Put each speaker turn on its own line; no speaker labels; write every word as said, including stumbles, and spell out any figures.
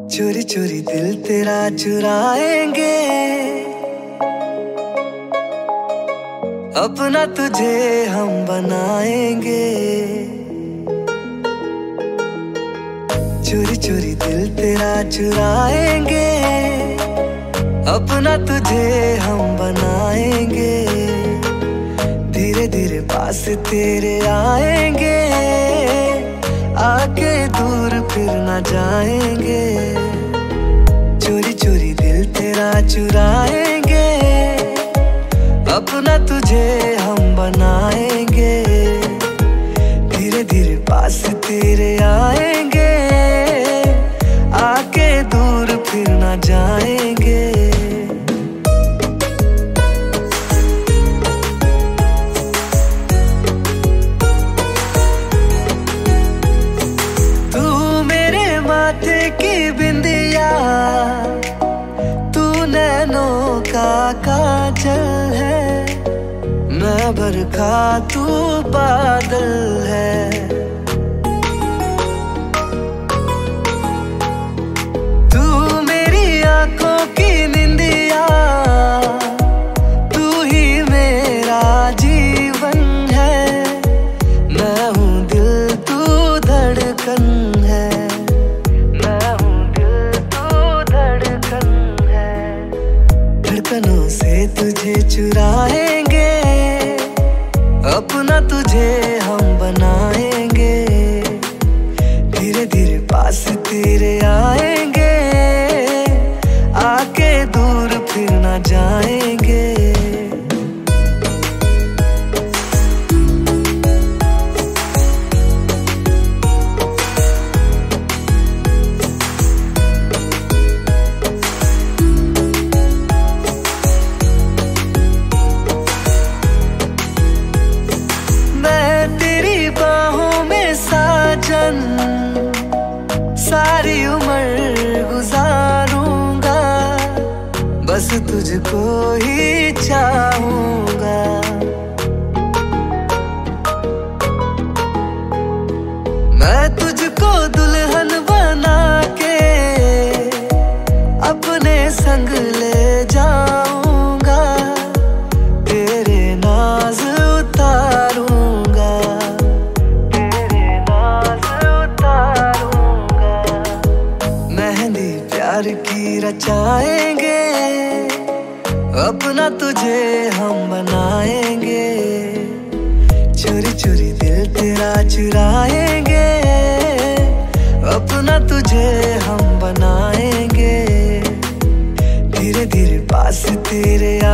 चोरी चोरी दिल तेरा चुराएंगे, अपना तुझे हम बनाएंगे। चोरी चोरी दिल तेरा चुराएंगे, अपना तुझे हम बनाएंगे। धीरे धीरे पास तेरे आएंगे, आके दूर फिर ना जाएंगे। चोरी चोरी दिल तेरा चुराएंगे, अपना तुझे हम बनाएंगे। धीरे धीरे पास तेरे आएंगे, आके दूर फिर ना जाएंगे। माथे की बिंदिया, तू नैनों का काजल है। मैं बरखा तू बादल है। तू मेरी आंखों की निंदिया, तू ही मेरा जीवन है। मैं हूँ दिल तू धड़कन है। धड़कनों से तुझे चुराएंगे, अपना तुझे हम बनाएंगे। धीरे धीरे पास तेरे आएंगे, आके दूर फिर ना जाएंगे। सारी उम्र गुजारूंगा, बस तुझको ही चाहूंगा। मैं तुझको दुल्हन बना के अपने संग ले जाऊंगा। तेरे नाज उतारूंगा, प्यार की रचाएंगे, अपना तुझे हम बनाएंगे। चोरी चोरी दिल तेरा चुराएंगे, अपना तुझे हम बनाएंगे। धीरे धीरे पास तेरे